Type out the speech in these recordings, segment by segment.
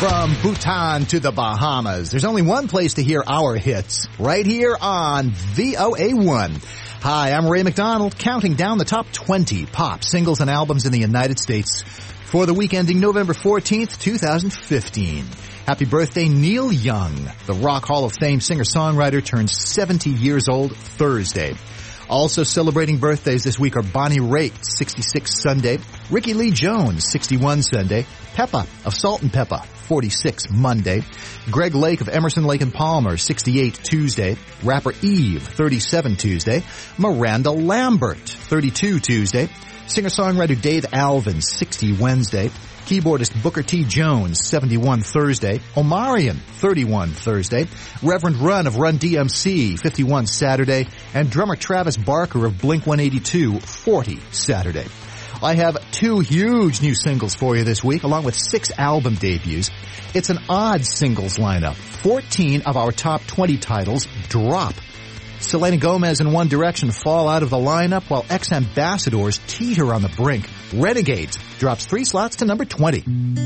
From Bhutan to the Bahamas, there's only one place to hear our hits, right here on VOA1. Hi, I'm Ray McDonald, counting down the top 20 pop singles and albums in the United States for the week ending November 14th, 2015. Happy birthday, Neil Young. The Rock Hall of Fame singer-songwriter turns 70 years old Thursday. Also celebrating birthdays this week are Bonnie Raitt, 66 Sunday, Ricky Lee Jones, 61 Sunday, Peppa of Salt and Peppa, 46 Monday, Greg Lake of Emerson, Lake and Palmer, 68 Tuesday, rapper Eve, 37 Tuesday, Miranda Lambert, 32 Tuesday, singer-songwriter Dave Alvin, 60 Wednesday, keyboardist Booker T. Jones, 71 Thursday, Omarion, 31 Thursday, Reverend Run of Run DMC, 51 Saturday, and drummer Travis Barker of Blink-182, 40 Saturday. I have 2 huge new singles for you this week, along with 6 album debuts. It's an odd singles lineup. 14 of our top 20 titles drop. Selena Gomez and One Direction fall out of the lineup, while ex-ambassadors teeter on the brink. Renegades drops 3 slots to number 20.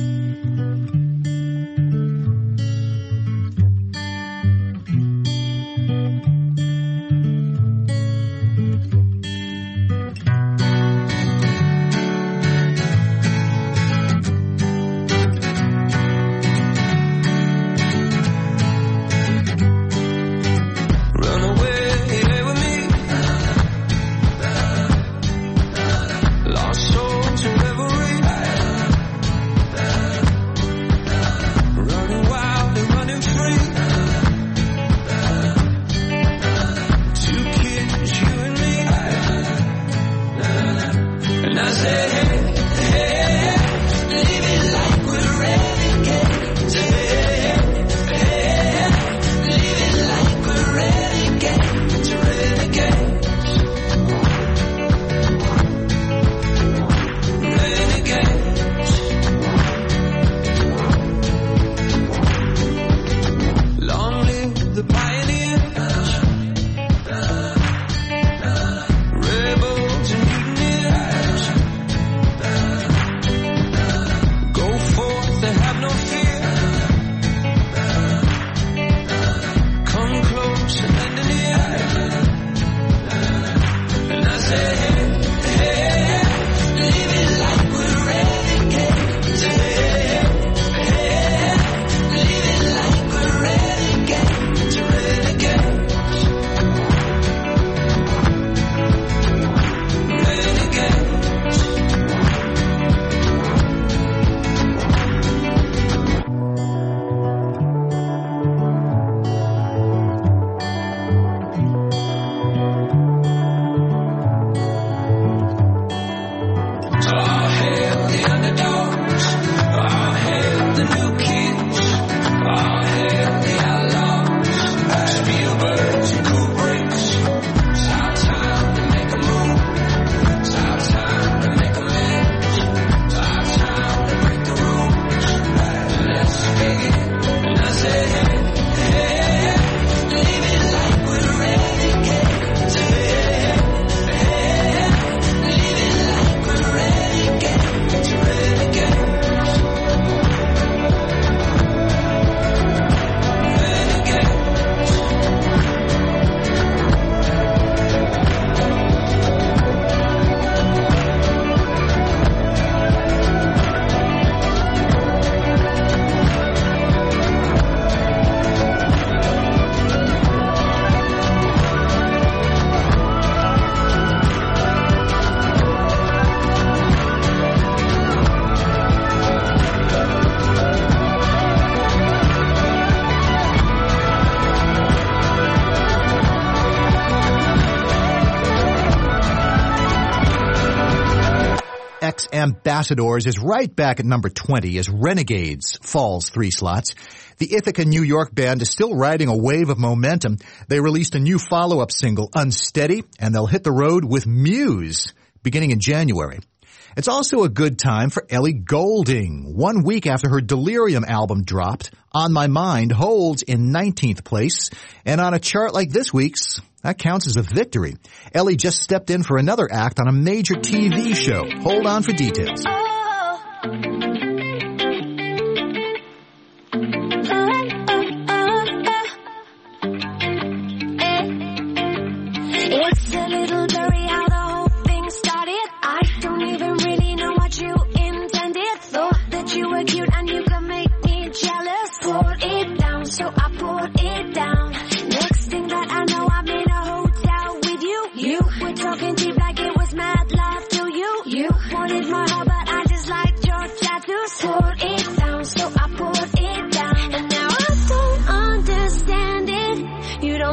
Ambassadors is right back at number 20 as Renegades falls 3 slots. The Ithaca, New York band is still riding a wave of momentum. They released a new follow-up single, Unsteady, and they'll hit the road with Muse beginning in January. It's also a good time for Ellie Goulding. 1 week after her Delirium album dropped, On My Mind holds in 19th place, and on a chart like this week's, that counts as a victory. Ellie just stepped in for another act on a major TV show. Hold on for details.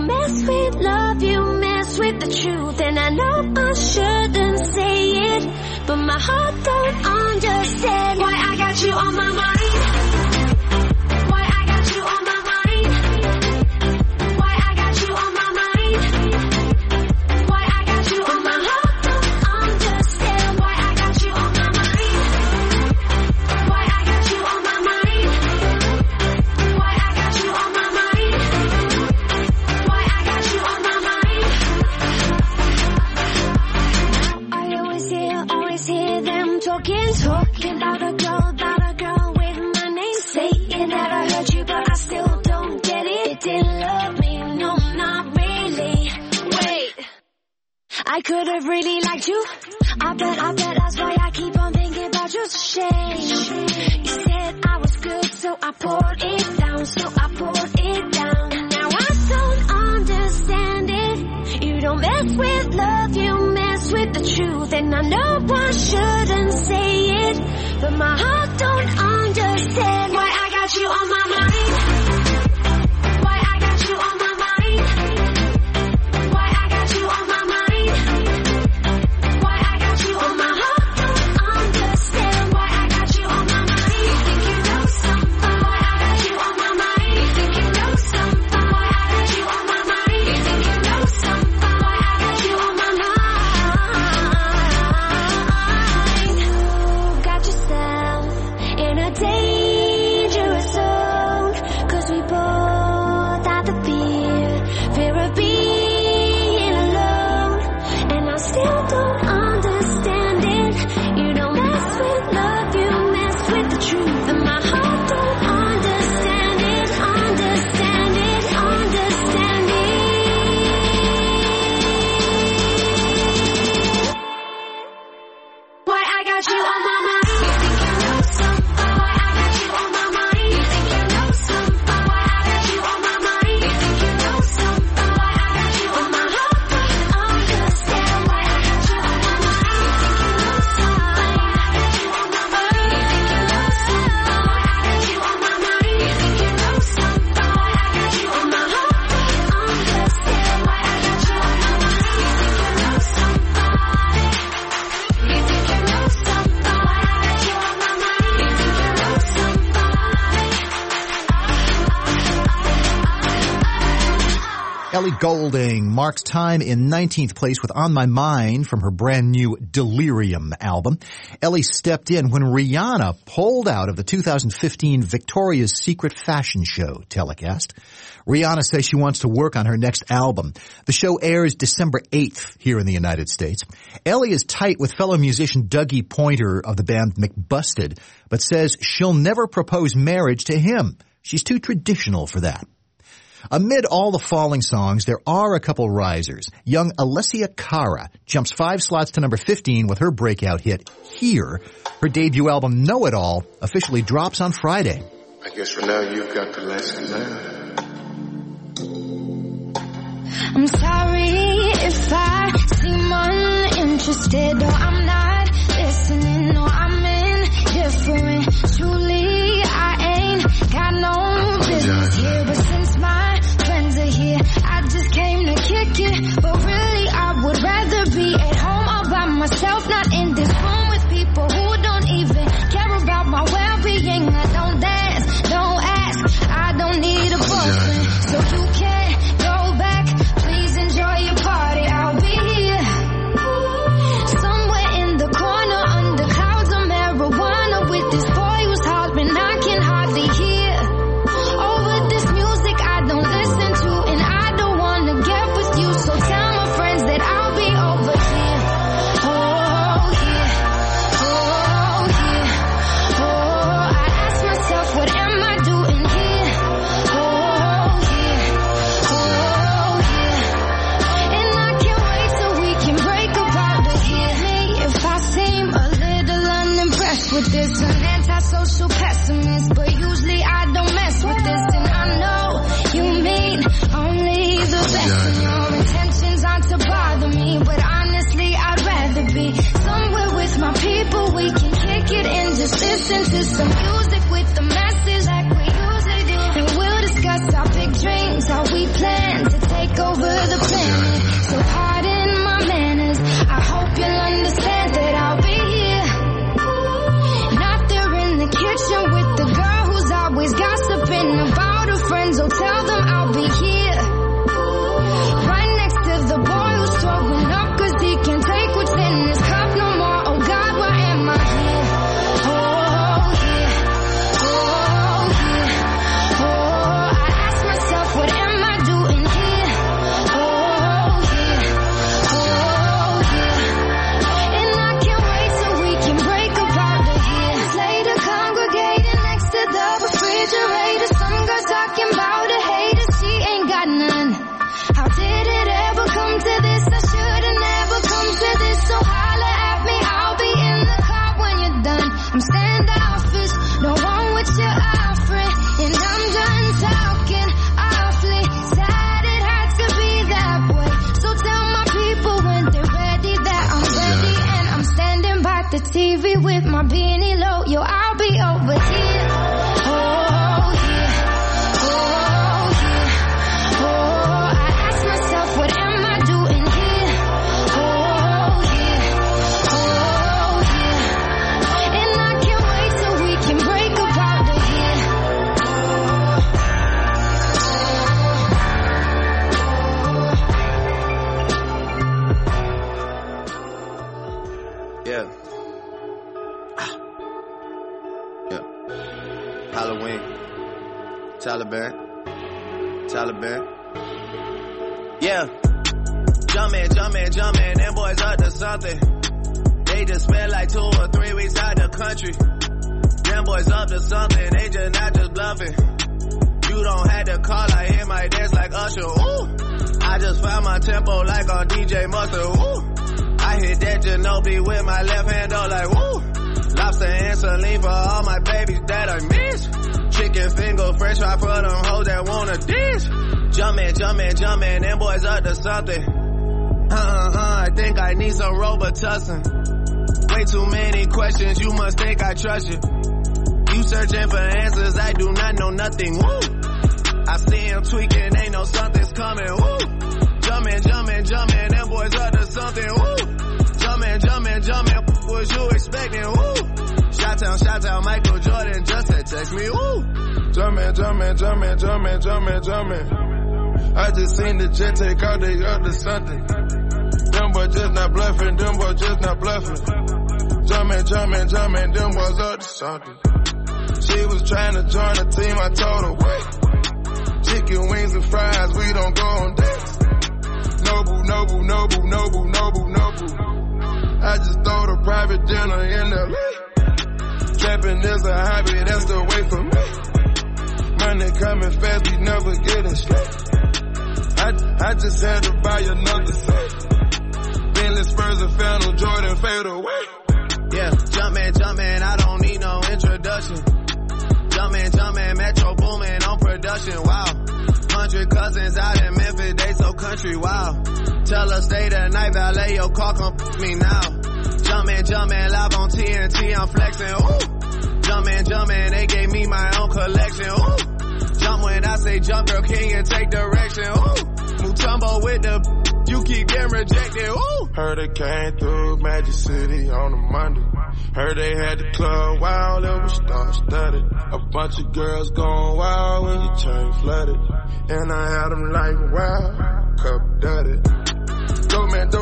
mess with love, you mess with the truth. And I know I shouldn't say it, but my heart don't understand why I got you on my mind. Why I got you on my mind. Why I got you on my mind. Why I got you on my heart don't understand why I got you on my mind. Why I got you on my mind. Why I got you on my mind. Why I got you on my mind. I always hear them talking about a girl with my name. Say it never hurt you, but I still don't get it. It didn't love me, no, not really. Wait, I could have really liked you. I bet that's why I keep on thinking about you. It's a shame. You said I was good, so I poured it down, And now I don't understand it. You don't mess with love, you mess with the truth. And I know I shouldn't say it, but my heart don't understand why I got you on my mind. Why I got you on my mind. Why I got you on my mind. Why I got you on my heart don't understand why I got you on my mind. You think you know something? Why I got you on my mind. You think you know something? Why I got you on my mind. You think you know something? Why I got you on my mind. You got yourself in a dangerous zone, 'cause we both had the fear of being alone. And I still don't understand it. You don't mess with love, you mess with the truth. And my heart don't understand it. Why I got you on my mind. You think you know something? Why I got you on my mind. You think you know something? Why I got you on my mind. You think you know something? Why I got you on my heart don't understand why I got you on my mind. You think you know something? Why I got you on my mind. You think you know something? Why I got you on my mind. You think you know something? Why I got you on my heart don't understand why I got you on my mind. You think you know something? You think you know something? Why I got you on my mind. You think you know something? Ellie Goulding marks time in 19th place with On My Mind from her brand new Delirium album. Ellie stepped in when Rihanna pulled out of the 2015 Victoria's Secret fashion show telecast. Rihanna says she wants to work on her next album. The show airs December 8th here in the United States. Ellie is tight with fellow musician Dougie Pointer of the band McBusted, but says she'll never propose marriage to him. She's too traditional for that. Amid all the falling songs, there are a couple risers. Young Alessia Cara jumps 5 slots to number 15 with her breakout hit, Here. Her debut album, Know It All, officially drops on Friday. I guess for now you've got the lesson learned. I'm sorry if I seem uninterested, or I'm not listening, or I'm indifferent. Truly, I ain't got no business here, but since my friends are here, I just came to kick it. But really, I would rather be at home all by myself, not in this room with people who don't even care about my well-being. I don't dance, don't ask, I don't need a boyfriend, so you can't go back. Please enjoy your party, I'll be here somewhere in the corner under clouds of marijuana with this boy who's hollering I can hardly hear. Over this music I don't listen to, and I don't wanna get with you, so tell my friends that I'll be over here. Oh, here. Oh, here. Oh, I ask myself, what am I doing here? Oh, here. Oh, here. And I can't wait till we can break apart to hear me if I seem a little unimpressed with this. An antisocial pessimist, but usually I don't mess with this. And I know you mean only the best, and your intentions aren't to bother me, but honestly I'd rather be somewhere with my people. We can kick it and just listen to some music with the message like we usually do, and we'll discuss our big dreams, how we plan to take over with my beanie low. Yo, I'll be over here. Oh, yeah. Oh, yeah. Oh, I ask myself, what am I doing here? Oh, yeah. Oh, yeah. And I can't wait till we can break up out of here. Yeah. Yeah. Halloween. Taliban. Yeah. Jumpin', them boys up to something. They just spent like 2 or 3 weeks out the country. Them boys up to something, they just not just bluffing. You don't have to call, I hear my dance like Usher, ooh. I just found my tempo like on DJ Mustard, ooh. I hit that Ginobili with my left hand, though, like, woo. Lobster and saline for all my babies that I miss. Chicken finger, french fry for them hoes that wanna dish. Jumpin', them boys up to something. I think I need some Robitussin. Way too many questions, you must think I trust you. You searching for answers, I do not know nothing, woo. I see him tweaking, ain't no something's coming, woo. Jumpin', them boys up to something, woo. Jumpin', what you expecting, woo. Shout-out, Michael Jordan just had text me, woo. Jumpin'. I just seen the jet take out, they up to something. Them boys just not bluffing, Jumpin', them boys up to something. She was trying to join the team, I told her, wait. Chicken wings and fries, we don't go on dates. Noble. I just throw the private dinner in LA. Trapping is a hobby, that's the way for me. Money coming fast, we never getting straight. I just had to buy another set. Bentley Spurs and Phantom Jordan fade away. Yeah, jumpin', I don't need no introduction. Jumpin', Metro boomin' on production, wow. 100 cousins out in Memphis, they so country, wow. Tell her stay the night, valet your car, come me now. Jumpin', live on TNT, I'm flexin', ooh. Jumpin', they gave me my own collection, ooh. Jump when I say jump, girl, king and take direction, ooh. Mutombo with the, you keep getting rejected, ooh. Heard they came through Magic City on a Monday. Heard they had the club wild, it was star-studded. A bunch of girls going wild when you turn flooded. And I had them like, wow, cup dudded. Dope man.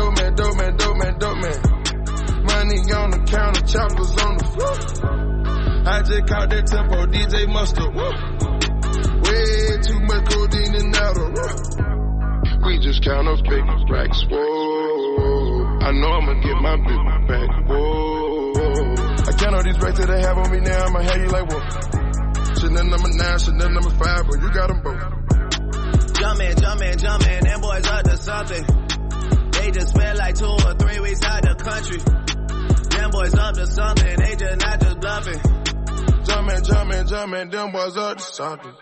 Money on the counter, choppers on the floor. I just caught that tempo, DJ Mustard, woo. Way too much codeine and Adderall. We just count up big racks, whoa. I know I'ma get my big back, whoa. I count all these racks that they have on me now, I'ma have you like, whoa. Chanel number 9, Chanel number 5, but you got them both. Jumpin', them boys up to something. They just spent like 2 or 3 weeks out the country. Them boys up to something, they just not just bluffing. Jumpin', them boys up to something.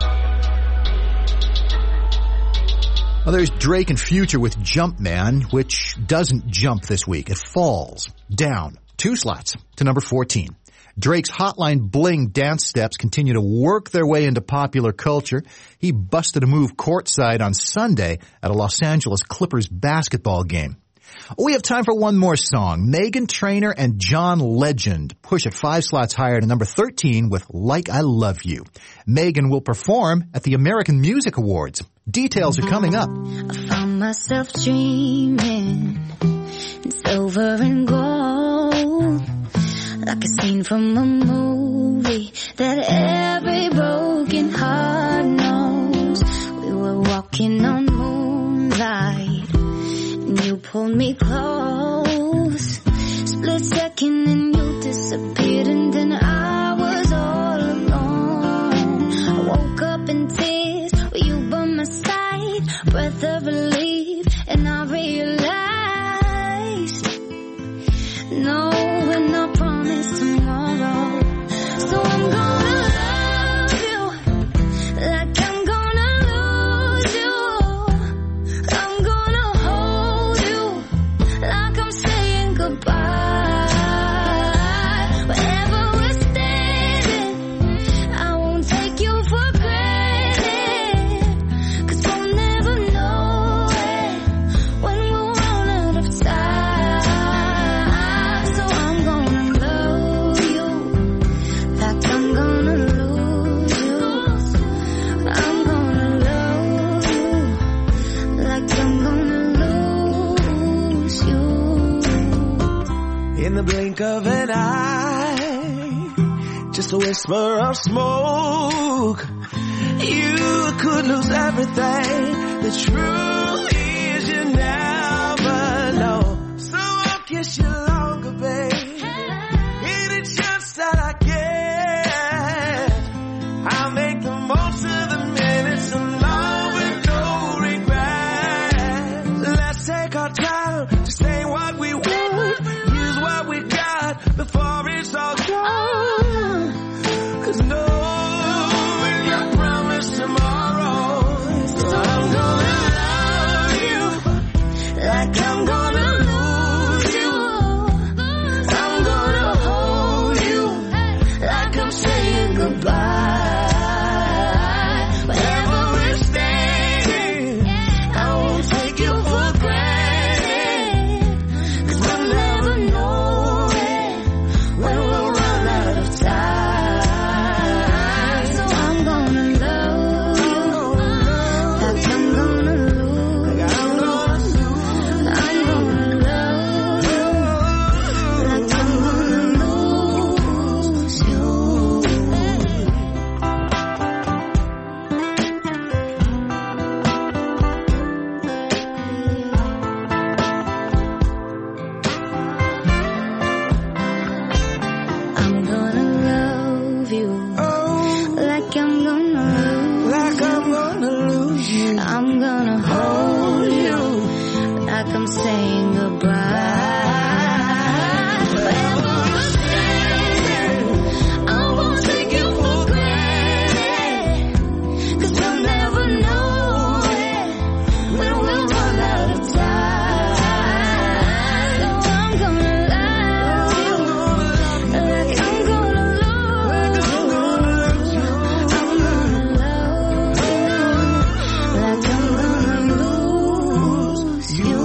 Well, there's Drake and Future with Jumpman, which doesn't jump this week. It falls down 2 slots to number 14. Drake's Hotline Bling dance steps continue to work their way into popular culture. He busted a move courtside on Sunday at a Los Angeles Clippers basketball game. We have time for one more song. Meghan Trainor and John Legend push it 5 slots higher to number 13 with Like I Love You. Meghan will perform at the American Music Awards. Details are coming up. I found myself dreaming in silver and gold, like a scene from a movie that every broken heart knows. We were walking on moonlight, and you pulled me close. Split second and you disappeared, and then I was all alone. I woke up in tears with you by my side, breath of relief, and I realized no, we're not promised tomorrow. So I'm gonna love you like I'm gonna lose you. I'm gonna hold you like I'm saying goodbye. the blink of an eye, just a whisper of smoke. You could lose everything. The truth is you never know. So I'll kiss you longer, babe. Any chance that I get, I'll make the most of the minutes alone with no regret. Let's take our time to say what we want, use what we got before it's all gone. 'Cause no like I'm gonna lose you. I'm gonna hold you like I'm saying goodbye. Wherever we're staying, I won't take you for granted. 'Cause we'll never know it when we'll run out of time. So I'm gonna love you like I'm gonna lose. Like I'm gonna I'm saying goodbye. Wherever we're standing, I won't take you for granted. 'Cause we'll never know it when we'll run out of time. So I'm gonna love you like I'm gonna lose you. I'm gonna love you like I'm gonna lose you.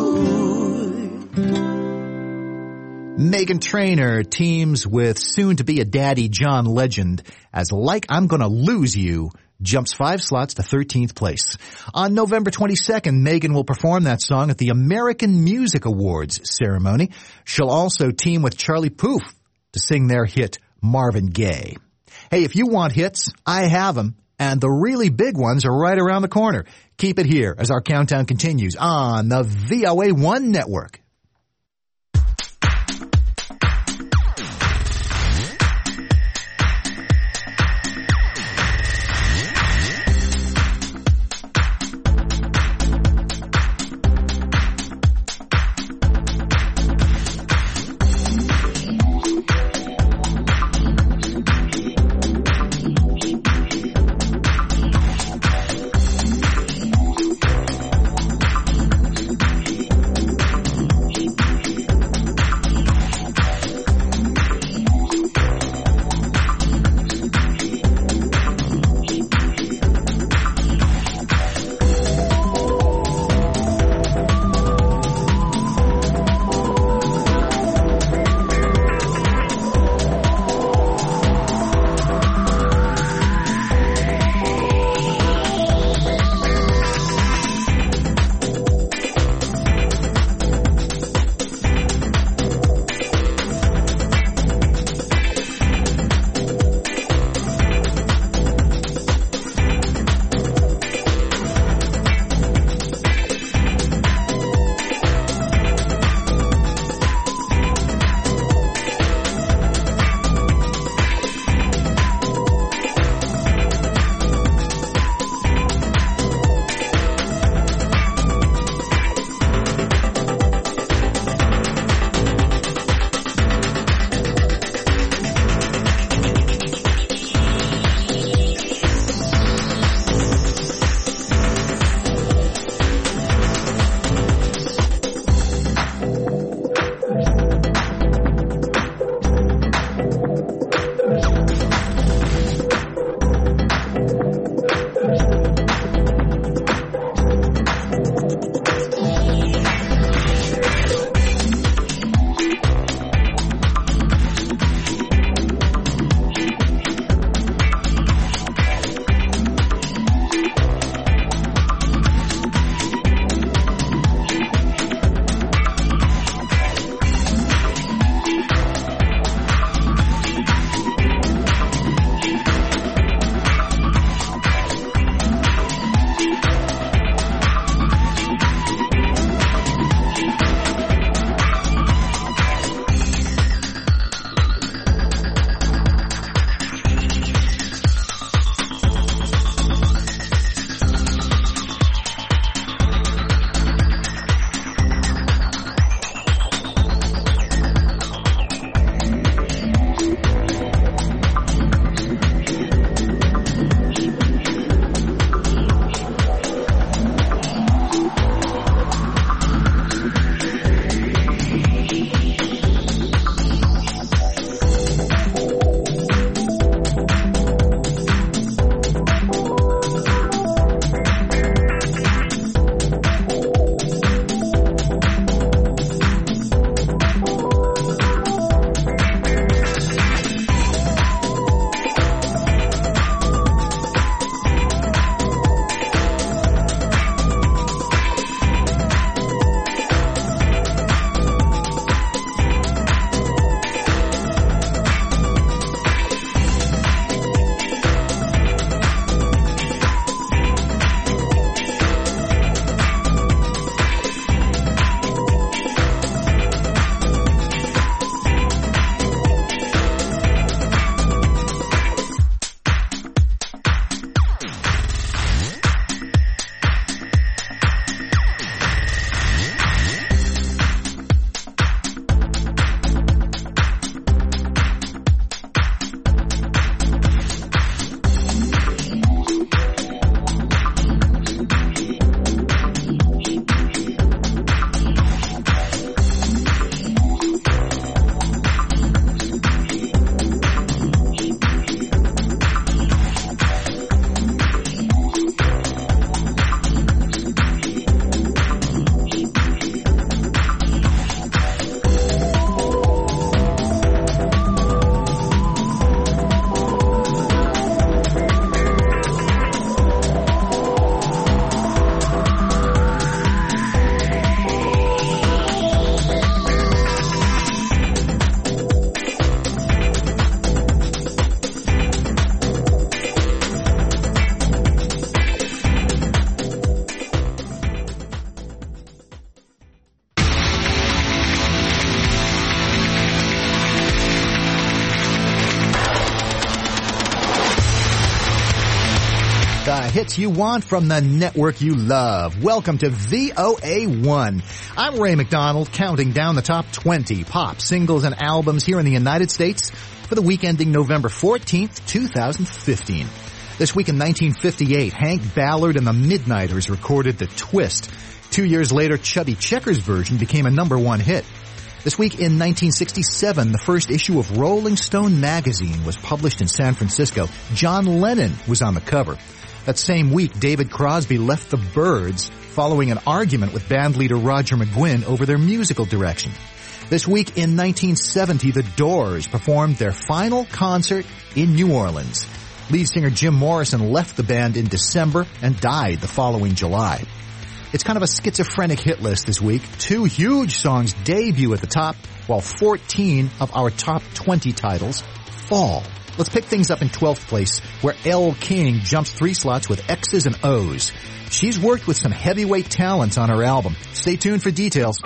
Meghan Trainor teams with soon-to-be a daddy John Legend as Like I'm Gonna Lose You jumps 5 slots to 13th place. On November 22nd, Meghan will perform that song at the American Music Awards ceremony. She'll also team with Charlie Puth to sing their hit Marvin Gaye. Hey, if you want hits, I have them, and the really big ones are right around the corner. Keep it here as our countdown continues on the VOA1 network. hits you want from the network you love. Welcome to VOA1. I'm Ray McDonald, counting down the top 20 pop singles and albums here in the United States for the week ending November 14th, 2015. This week in 1958, Hank Ballard and the Midnighters recorded The Twist. 2 years later, Chubby Checker's version became a number one hit. This week in 1967, the first issue of Rolling Stone magazine was published in San Francisco. John Lennon was on the cover. That same week, David Crosby left the Byrds following an argument with bandleader Roger McGuinn over their musical direction. This week in 1970, The Doors performed their final concert in New Orleans. Lead singer Jim Morrison left the band in December and died the following July. It's kind of a schizophrenic hit list this week. 2 huge songs debut at the top, while 14 of our top 20 titles fall. Let's pick things up in 12th place, where Elle King jumps 3 slots with X's and O's. She's worked with some heavyweight talents on her album. Stay tuned for details.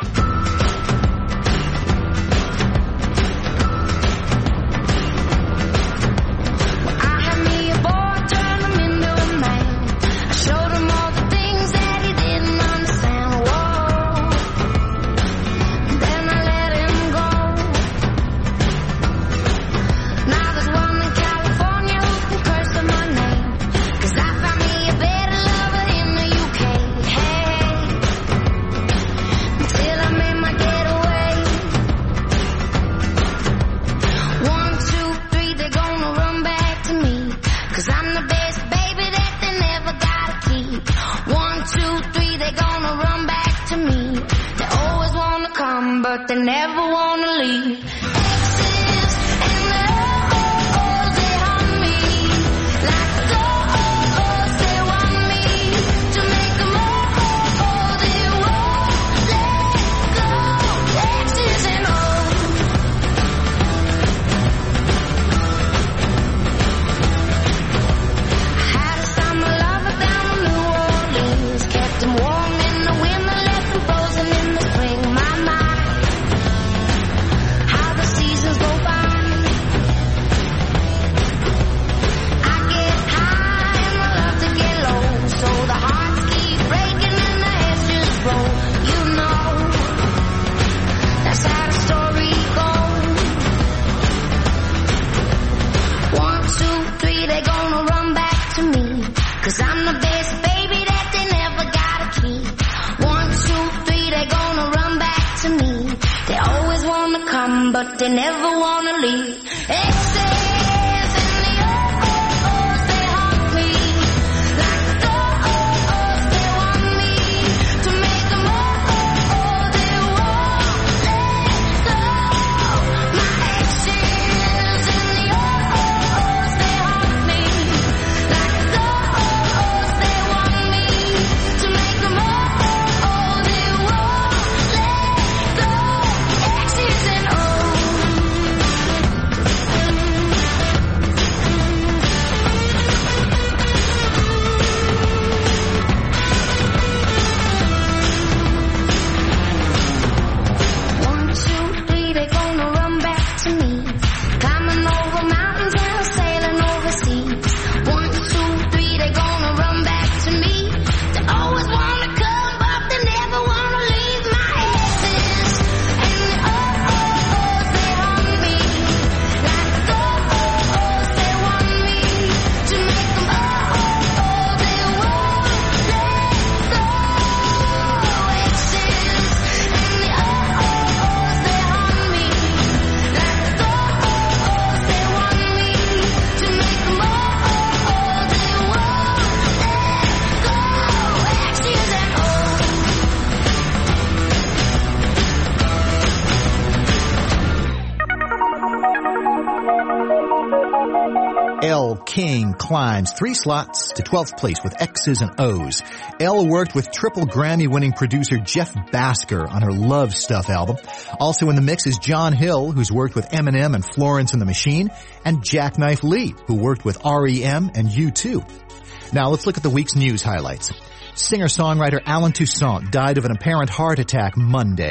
Elle King climbs 3 slots to 12th place with X's and O's. Elle worked with triple Grammy-winning producer Jeff Basker on her Love Stuff album. Also in the mix is John Hill, who's worked with Eminem and Florence and the Machine, and Jackknife Lee, who worked with R.E.M. and U2. Now let's look at the week's news highlights. Singer-songwriter Alan Toussaint died of an apparent heart attack Monday.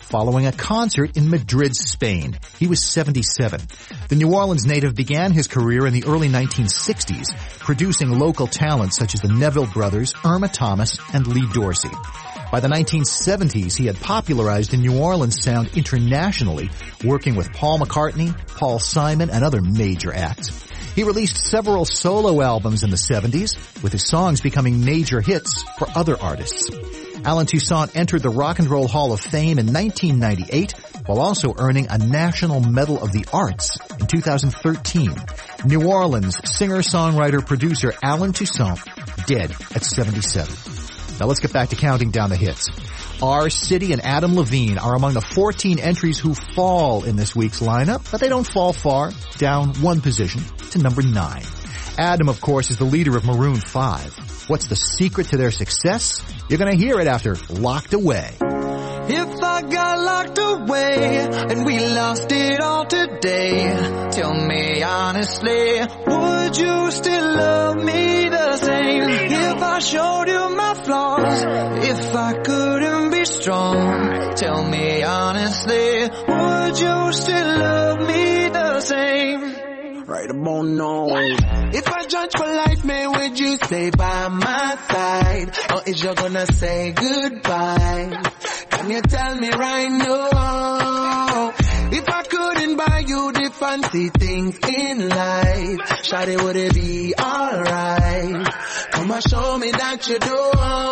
following a concert in Madrid, Spain. He was 77. The New Orleans native began his career in the early 1960s, producing local talents such as the Neville Brothers, Irma Thomas, and Lee Dorsey. By the 1970s, he had popularized the New Orleans sound internationally, working with Paul McCartney, Paul Simon, and other major acts. He released several solo albums in the 70s, with his songs becoming major hits for other artists. Allen Toussaint entered the Rock and Roll Hall of Fame in 1998, while also earning a National Medal of the Arts in 2013. New Orleans singer-songwriter-producer Allen Toussaint, dead at 77. Now let's get back to counting down the hits. R. City and Adam Levine are among the 14 entries who fall in this week's lineup, but they don't fall far, down one position to number 9. Adam, of course, is the leader of Maroon 5. What's the secret to their success? You're going to hear it after Locked Away. If I got locked away and we lost it all today, tell me honestly, would you still love me the same? If I showed you my flaws, if I couldn't be strong, tell me honestly, would you still love me the same? Right about now. If I judge for life, man, would you stay by my side? Or is you gonna say goodbye? Can you tell me right now? If I couldn't buy you the fancy things in life, shawty, would it be alright? Come and show me that you do.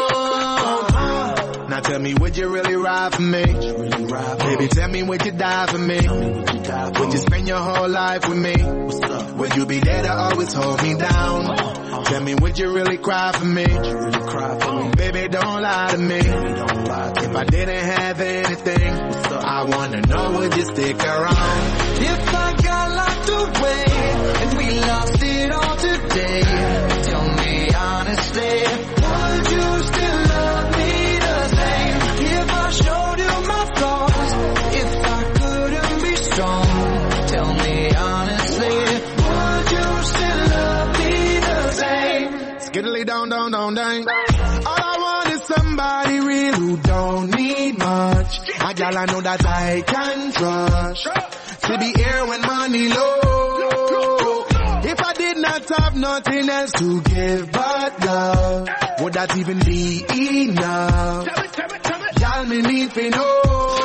Now tell me, would you really ride for me? Baby, tell me, would you die for me? Would you spend your whole life with me? Would you be there to always hold me down? Tell me, would you really cry for me? Baby, don't lie to me. If I didn't have anything, I wanna know, would you stick around? If I got locked away and we lost it all today, tell me honestly, would you still love me the same? If I showed you my flaws, if I couldn't be strong, tell me honestly, would you still love me the same? Skiddly down, down, down, down. All I want is somebody real who don't need much. A gal I know that I can trust, to be here when money low. If I did not have nothing else to give but love, would that even be enough? Y'all me need to know.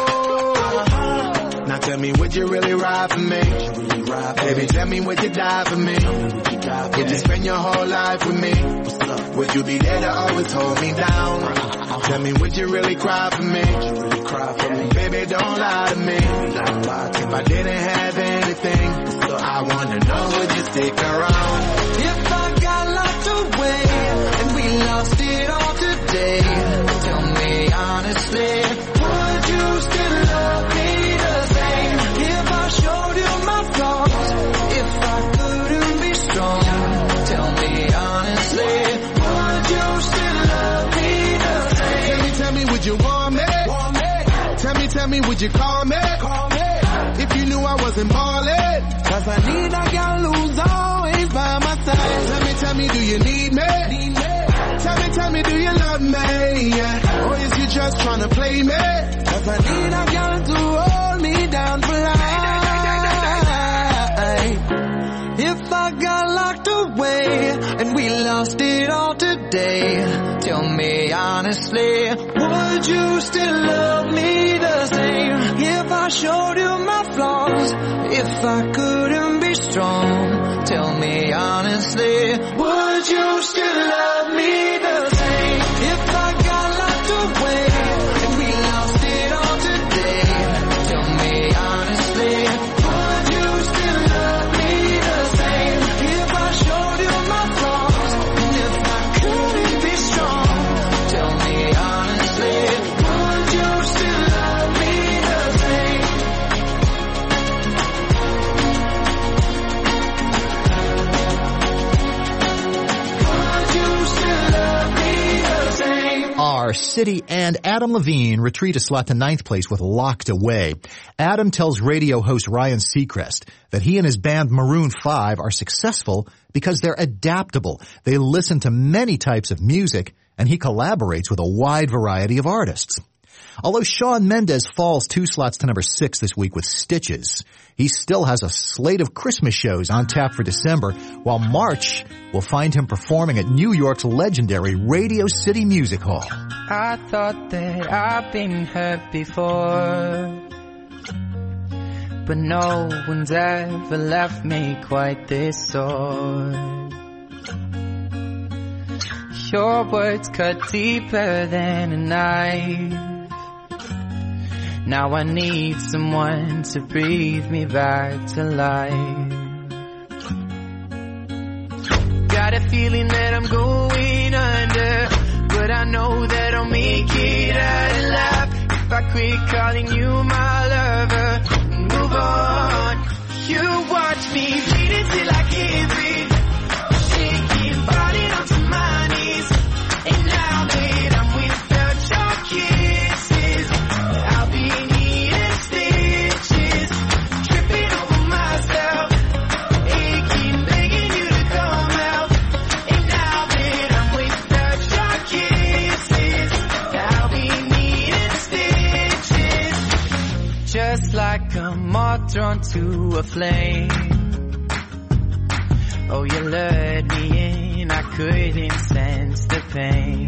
Now tell me, would you really ride for me? Baby, tell me, would you die for me? Would you spend your whole life with me? Would you be there to always hold me down? Tell me, would you really cry for me? Baby, don't lie to me. If I didn't have anything, I wanna know, would you stick around? If I got locked away and we lost it all today, tell me honestly, would you still love me the same? If I showed you my flaws, if I couldn't be strong, tell me honestly, would you still love me the same? Tell me, would you want me? Tell me, would you call me? If you knew I wasn't ballin', cause I need a girl who's always by my side. Tell me, do you need me? Tell me, do you love me? Yeah. Or is you just tryna play me? Cause I need a girl to hold me down for life. If I got locked away and we lost it all today, tell me honestly, would you still love me the same? If I showed you my flaws, if I couldn't be strong, tell me honestly, would you still love me the same? If I got locked away and we lost it all today, tell me honestly, would you still love me the same? If I showed you my flaws, and if I couldn't be strong, tell me honestly, would you still love me the same? Would you still love me the same? R. City and Adam Levine retreat a slot to 9th place with Locked Away. Adam tells radio host Ryan Seacrest that he and his band Maroon 5 are successful because they're adaptable. They listen to many types of music, and he collaborates with a wide variety of artists. Although Shawn Mendes falls 2 slots to number 6 this week with Stitches, he still has a slate of Christmas shows on tap for December, while March will find him performing at New York's legendary Radio City Music Hall. I thought that I've been hurt before, but no one's ever left me quite this sore. Your words cut deeper than a knife. Now I need someone to breathe me back to life. Got a feeling that I'm going under, but I know that I'll make it out alive if I quit calling you my lover and move on. You watch me bleed until I can't breathe, shaking, falling onto my knees. And now that I'm without your kisses, I'll be needing stitches, tripping over myself, aching, begging you to come out. And now that I'm without your kisses, I'll be needing stitches. Just like a moth drawn to a flame, oh, you lured me in, I couldn't sense the pain.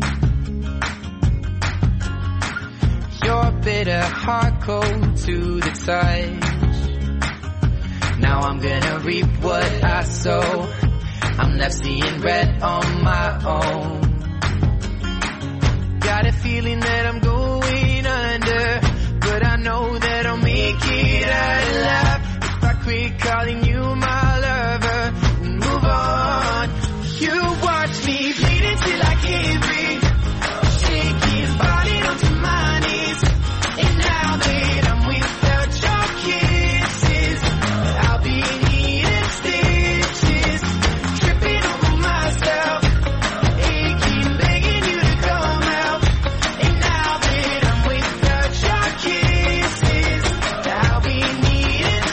Your bitter heart cold to the touch. Now I'm gonna reap what I sow. I'm left seeing red on my own. Got a feeling that I'm going under, but I know that I'll make it out alive if I quit calling you my lover and move on. You watch me bleed until I can't breathe, shaking, falling onto my knees. And now that I'm without your kisses, I'll be needing stitches, tripping over myself, aching, begging you to come out. And now that I'm without your kisses, I'll be needing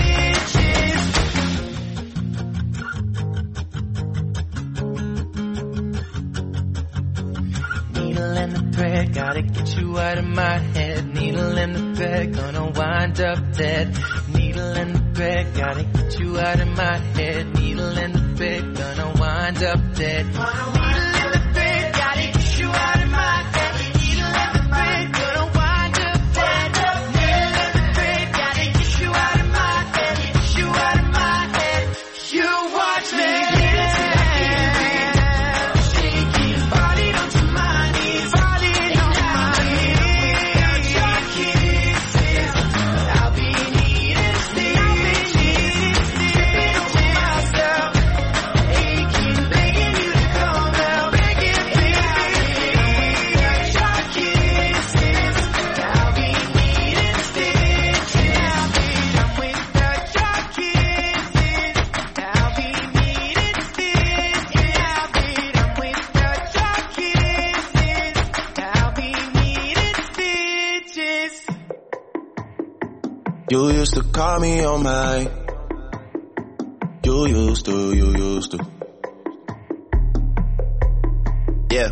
stitches. Needle in the thread, gotta get you out of my head. Needle in the thread, gonna wind up dead. Needle in the thread, gotta get you out of my head. Needle in the thread, gonna wind up dead. Needle in the thread, gotta get you out of my head. Needle in the thread, gonna wind up dead. Needle in the thread, gotta get you out of my head. Get you out of my head. You watch me bleed until I can't breathe, shaking, falling onto my knees. Falling on my knees. Your kisses, I'll be needing stitches, tripping over myself, aching, begging you to come out, begging, begging. Your kisses, I'll be needing stitches. I'm without your kisses, I'll be needing stitches. I'm without your kisses, I'll be needing stitches. You used to call me on my. You used to. Yeah.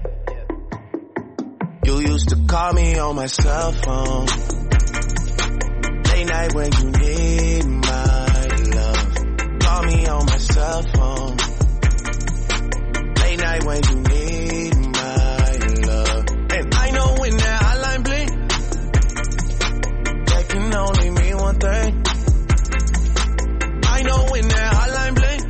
You used to call me on my cell phone. Late night when you need my love. Call me on my cell phone. Late night when you need my love. And I know when that hotline blink, that can only mean one thing. I know when that hotline blink,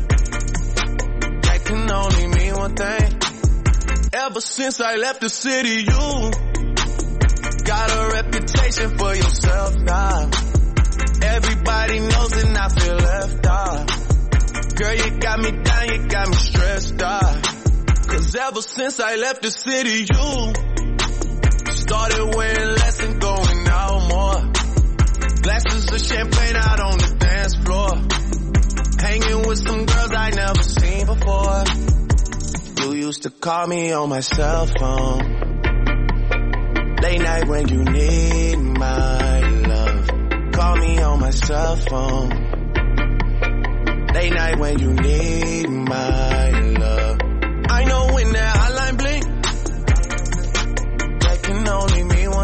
that can only mean one thing. Ever since I left the city, you got a reputation for yourself now. Everybody knows and I feel left out. Girl, you got me down, you got me stressed out. Cause ever since I left the city, you started wearing less and going out more. Glasses of champagne out on the dance floor. Hanging with some girls I never seen before. You used to call me on my cell phone. Late night when you need my love. Call me on my cell phone. Late night when you need my love. I know when that hotline blink, that can only mean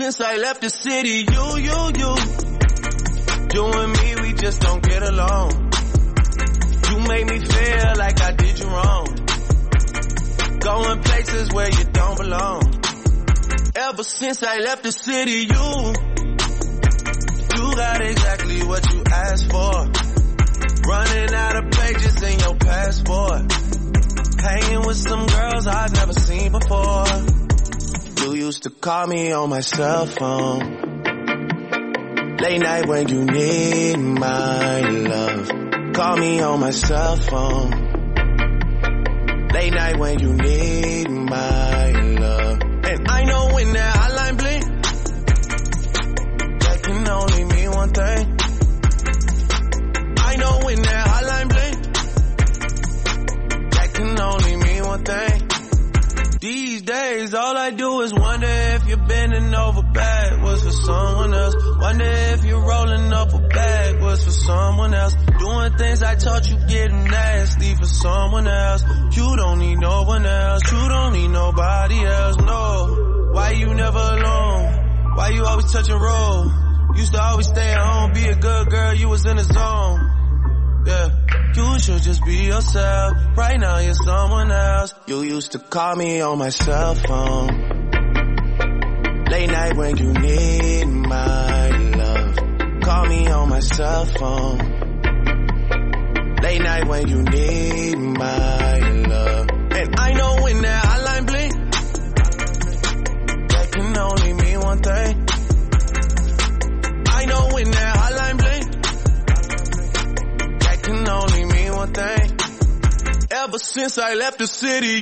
since I left the city, you and me, we just don't get along. You make me feel like I did you wrong. Going places where you don't belong. Ever since I left the city, you got exactly what you asked for. Running out of pages in your passport. Hanging with some girls I've never seen before. You used to call me on my cell phone. Late night when you need my love. Call me on my cell phone. Late night when you need my love. And I know when that hotline blink, that can only mean one thing. I know when that hotline blink, that can only mean one thing. These days, all I do is wonder if you're bending over backwards for someone else. Wonder if you're rolling up a backwards for someone else. Doing things I taught you getting nasty for someone else. You don't need no one else. You don't need nobody else, no. Why you never alone? Why you always touch and roll? Used to always stay at home, be a good girl, you was in the zone. Yeah, you should just be yourself. Right now you're someone else. You used to call me on my cell phone. Late night when you need my love. Call me on my cell phone. Late night when you need my love. And I know when that hotline blink, that can only mean one thing. I know when that hotline blink, can only mean one thing. Ever since I left the city.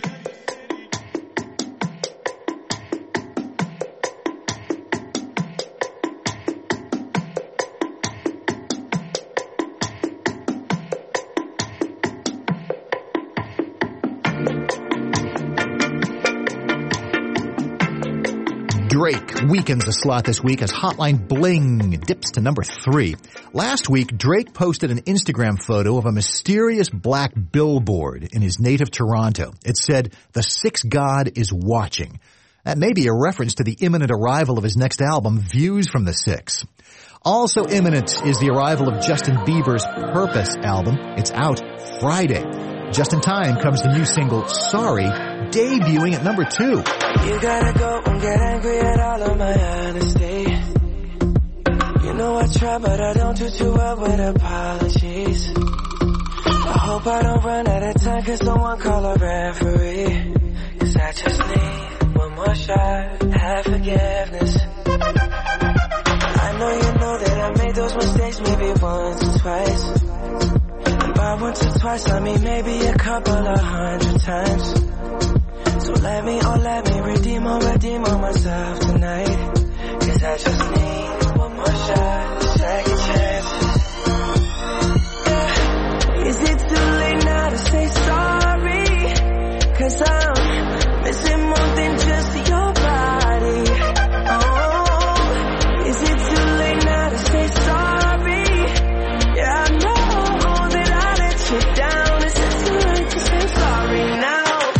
Drake weakens a slot this week as Hotline Bling dips to number 3. Last week, Drake posted an Instagram photo of a mysterious black billboard in his native Toronto. It said, "The Six God is watching." That may be a reference to the imminent arrival of his next album, Views from the Six. Also imminent is the arrival of Justin Bieber's Purpose album. It's out Friday. Just in time comes the new single, Sorry, debuting at number 2. You gotta go and get angry at all of my honesty. You know I try, but I don't do too well with apologies. I hope I don't run out of time, cause someone call a referee. Cause I just need one more shot, have forgiveness. I know you know that I made those mistakes maybe once or twice. And by once or twice I mean maybe a couple of 100 times. So let me redeem on myself tonight. Cause I just need one more shot, second chances. Yeah. Is it too late now to say sorry? Cause I'm missing more than just your body. Oh, is it too late now to say sorry? Yeah, I know that I let you down. Is it too late to say sorry now?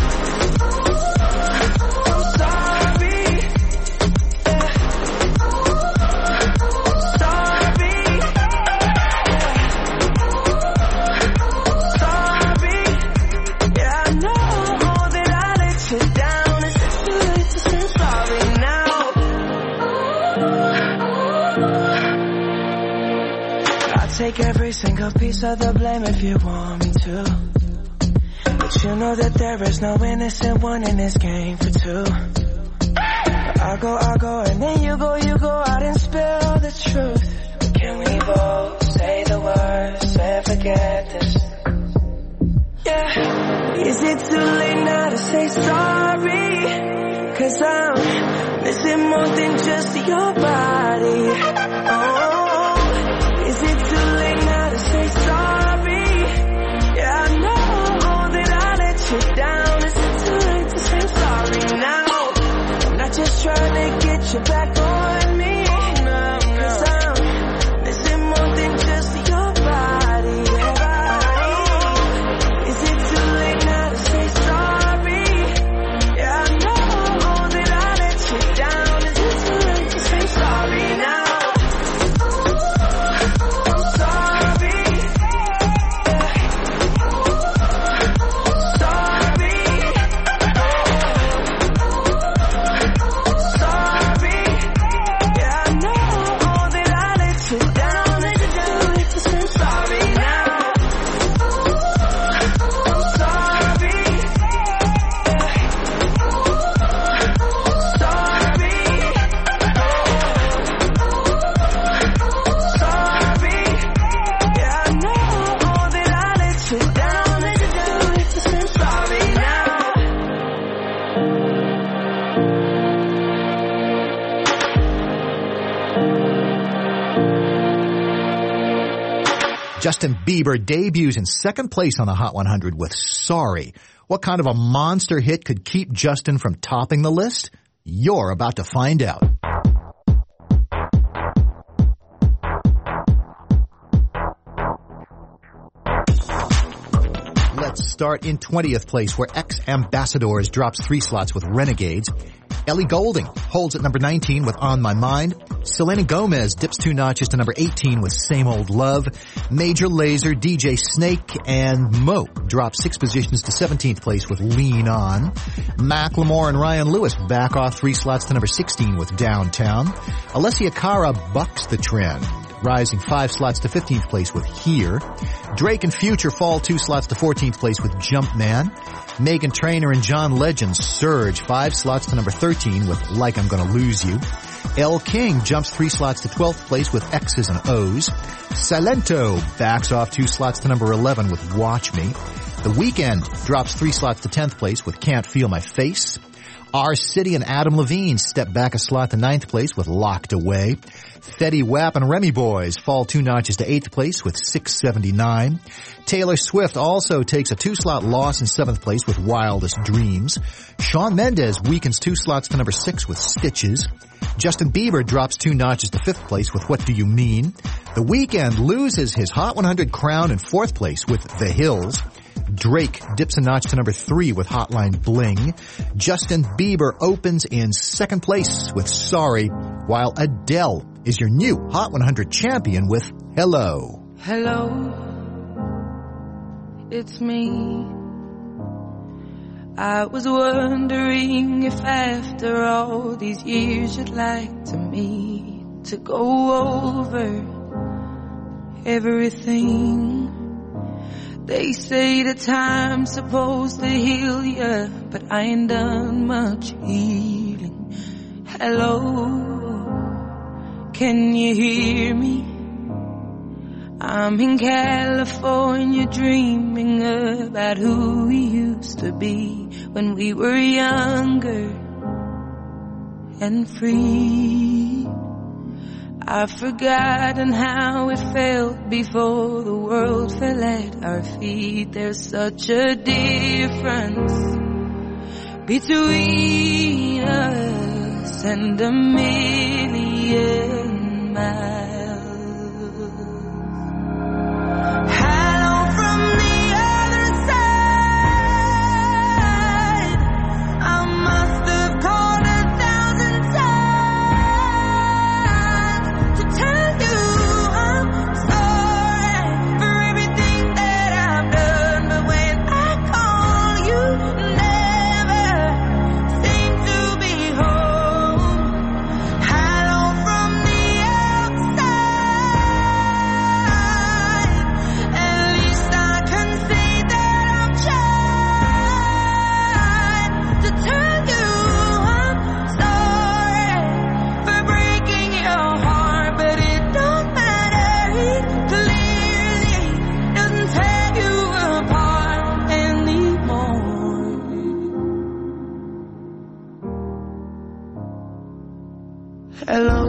Take every single piece of the blame if you want me to. But you know that there is no innocent one in this game for two. I go, and then you go out and spill the truth. Can we both say the words and forget this? Yeah. Is it too late now to say sorry? Cause I'm missing more than just your body. Oh. Is it too late now to say sorry? Yeah, I know that I let you down. Is it too late to say sorry now? I'm not just trying to get you back on me. Cause I'm missing more than just your body. Is it too late now to say sorry? Yeah, I know that I let you down. Is it too late to say Justin Bieber debuts in second place on the Hot 100 with Sorry. What kind of a monster hit could keep Justin from topping the list? You're about to find out. Let's start in 20th place, where Ex-Ambassadors drops 3 slots with Renegades. Ellie Goulding holds at number 19 with On My Mind. Selena Gomez dips 2 notches to number 18 with Same Old Love. Major Lazer, DJ Snake, and Mo drop 6 positions to 17th place with Lean On. Macklemore and Ryan Lewis back off 3 slots to number 16 with Downtown. Alessia Cara bucks the trend, rising 5 slots to 15th place with Here. Drake and Future fall 2 slots to 14th place with Jumpman. Meghan Trainor and John Legend surge 5 slots to number 13 with Like I'm Gonna Lose You. Elle King jumps 3 slots to 12th place with X's and O's. Silento backs off 2 slots to number 11 with Watch Me. The Weeknd drops 3 slots to 10th place with Can't Feel My Face. R. City and Adam Levine step back a slot to 9th place with Locked Away. Fetty Wap and Remy Boys fall 2 notches to 8th place with 679. Taylor Swift also takes a 2-slot loss in 7th place with Wildest Dreams. Shawn Mendes weakens 2 slots to number 6 with Stitches. Justin Bieber drops 2 notches to 5th place with What Do You Mean? The Weeknd loses his Hot 100 crown in 4th place with The Hills. Drake dips a notch to number 3 with Hotline Bling. Justin Bieber opens in 2nd place with Sorry, while Adele is your new Hot 100 champion with Hello. Hello, it's me. I was wondering if after all these years you'd like to me to go over everything. They say the time's supposed to heal ya, but I ain't done much healing. Hello, can you hear me? I'm in California dreaming about who we used to be when we were younger and free. I've forgotten how it felt before the world fell at our feet. There's such a difference between us and a million miles. Hello from the other side. I must have called 1,000 times to tell you I'm sorry for everything that I've done. But when I call, you never seem to be home. Hello from the outside. At least I can say that I've tried to tell you I'm sorry for breaking your heart, but it don't matter. It clearly doesn't tear you apart anymore. Hello,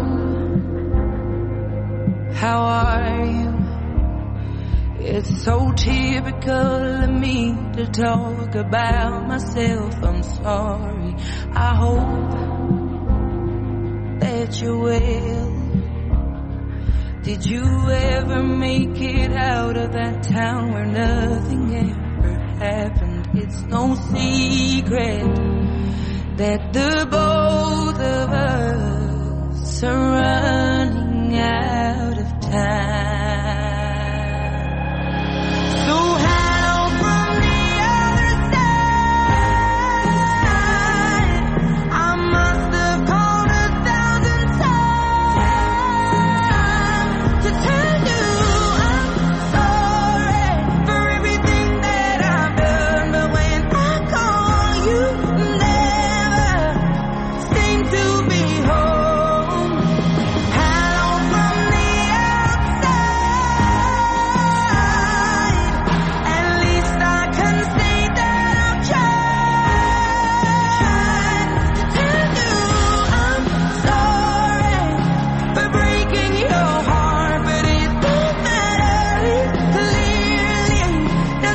how are you? It's so typical of me to talk about myself. I'm sorry. I hope that you're well. Did you ever make it out of that town where nothing ever happened? It's no secret that the both of us are running out of time. So hello from the other side. I must have called 1,000 times to tell you I'm sorry for everything that I've done. But when I call, you never seem to be home. Hello from the outside.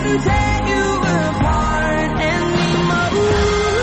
doesn't tear you apart anymore.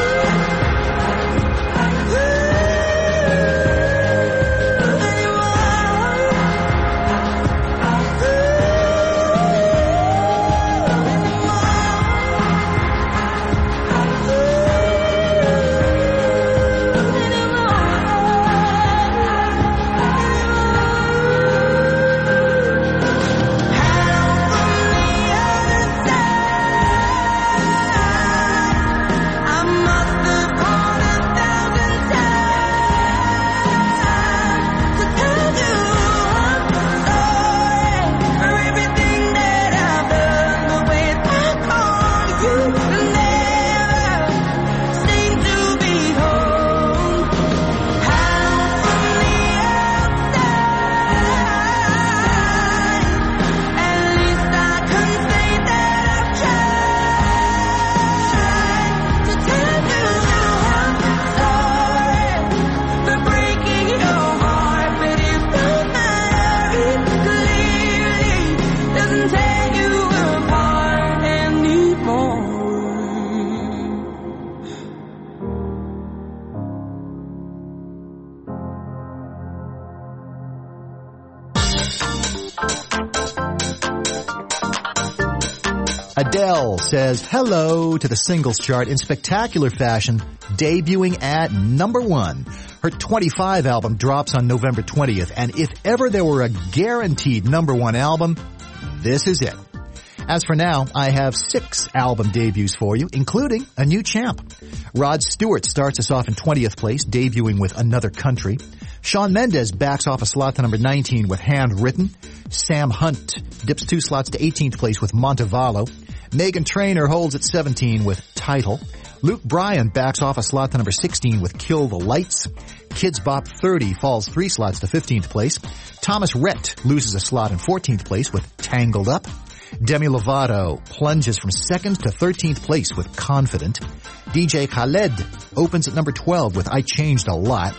Adele says hello to the singles chart in spectacular fashion, debuting at number 1. Her 25 album drops on November 20th, and if ever there were a guaranteed number 1 album, this is it. As for now, I have 6 album debuts for you, including a new champ. Rod Stewart starts us off in 20th place, debuting with Another Country. Shawn Mendes backs off a slot to number 19 with Handwritten. Sam Hunt dips 2 slots to 18th place with Montevallo. Meghan Trainor holds at 17 with Title. Luke Bryan backs off a slot to number 16 with Kill the Lights. Kids Bop 30 falls 3 slots to 15th place. Thomas Rhett loses a slot in 14th place with Tangled Up. Demi Lovato plunges from 2nd to 13th place with Confident. DJ Khaled opens at number 12 with I Changed a Lot.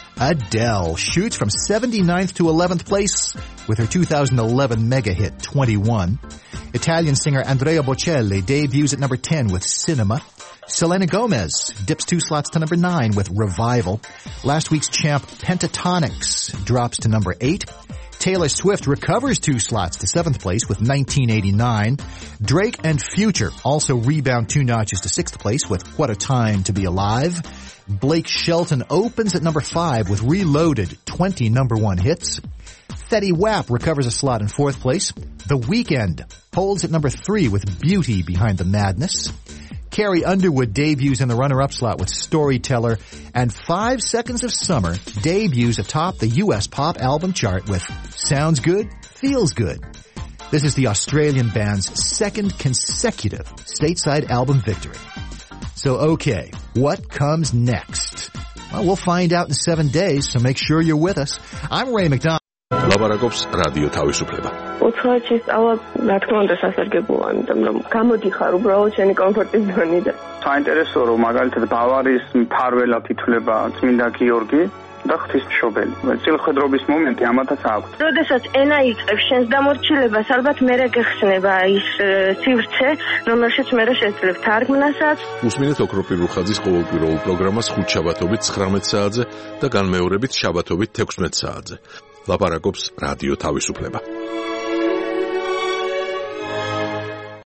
Adele shoots from 79th to 11th place with her 2011 mega hit 21. Italian singer Andrea Bocelli debuts at number 10 with Cinema. Selena Gomez dips 2 slots to number 9 with Revival. Last week's champ Pentatonix drops to number 8. Taylor Swift recovers 2 slots to 7th place with 1989. Drake and Future also rebound 2 notches to 6th place with What a Time to Be Alive. Blake Shelton opens at number 5 with Reloaded, 20 number 1 hits. Fetty Wap recovers a slot in 4th place. The Weeknd holds at number 3 with Beauty Behind the Madness. Carrie Underwood debuts in the runner-up slot with Storyteller, and 5 Seconds of Summer debuts atop the U.S. pop album chart with Sounds Good, Feels Good. This is the Australian band's 2nd consecutive stateside album victory. So okay, what comes next? Well, we'll find out in 7 days, so make sure you're with us. I'm Ray McDonald. ლაპარაკობს რადიო თავისუფლება. უცხოეთში სწავლა, რა თქმა უნდა, სასარგებლოა, იმიტომ რომ გამოდიხარ უბრალოდ შენი კომფორტის ზონიდან. საინტერესოა, რომ მაგალითად ბავარიის მფარველად ითვლება წმინდა გიორგი და ღვთისმშობელი. წილხედრობის მომენტი ამათაც აქვს. როდესაც ენა იწყებს შენს დამორჩილებას, ალბათ მერე გეხსნება ის სივრცე, რომელშიც მერე შეძლებ თარგმნასაც. უსმინეთ ოქროპირ რუხაძის ყოველკვირეულ პროგრამას ხუთშაბათობით 19 საათზე და განმეორებით შაბათობით 16 საათზე. ლაპარაკობს რადიო თავისუფლება.